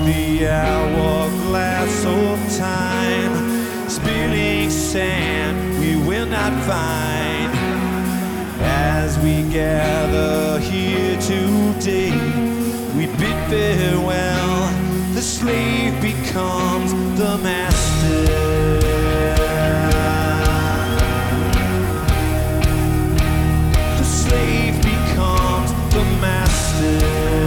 the hourglass of time, spilling sand we will not find. As we gather here today, we bid farewell. The slave becomes the master. The slave becomes the master.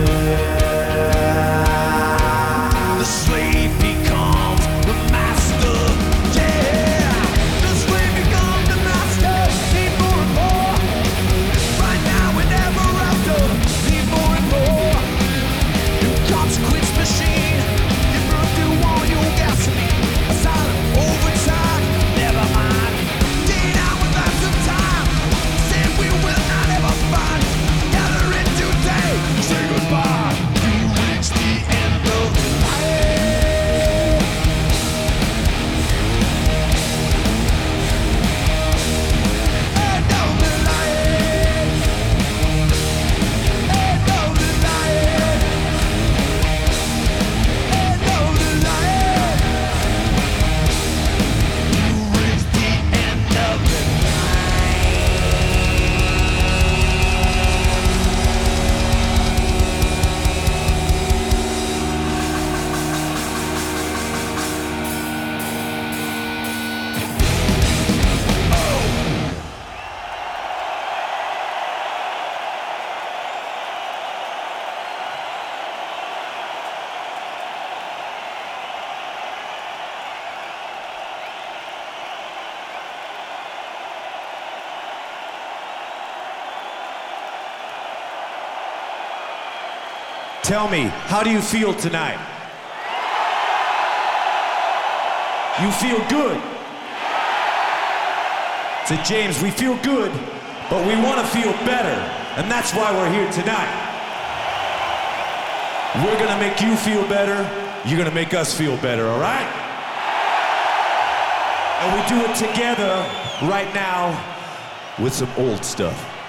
The slave becomes the master. Yeah, the slave becomes the master. Need more and more. Right now and ever after. Need more and more. New consequence machine. You burn through all your gasoline. A silent overtime. Never mind. Day down without some time. Said we will not ever find. Gather it today. Say goodbye. You reach the end of the line. End of the line. End of the line. End of the line. You reach the end of the Tell me, how do you feel tonight? You feel good? So James, we feel good, but we want to feel better, and that's why we're here tonight. We're gonna make you feel better, you're gonna make us feel better, all right? And we do it together right now with some old stuff.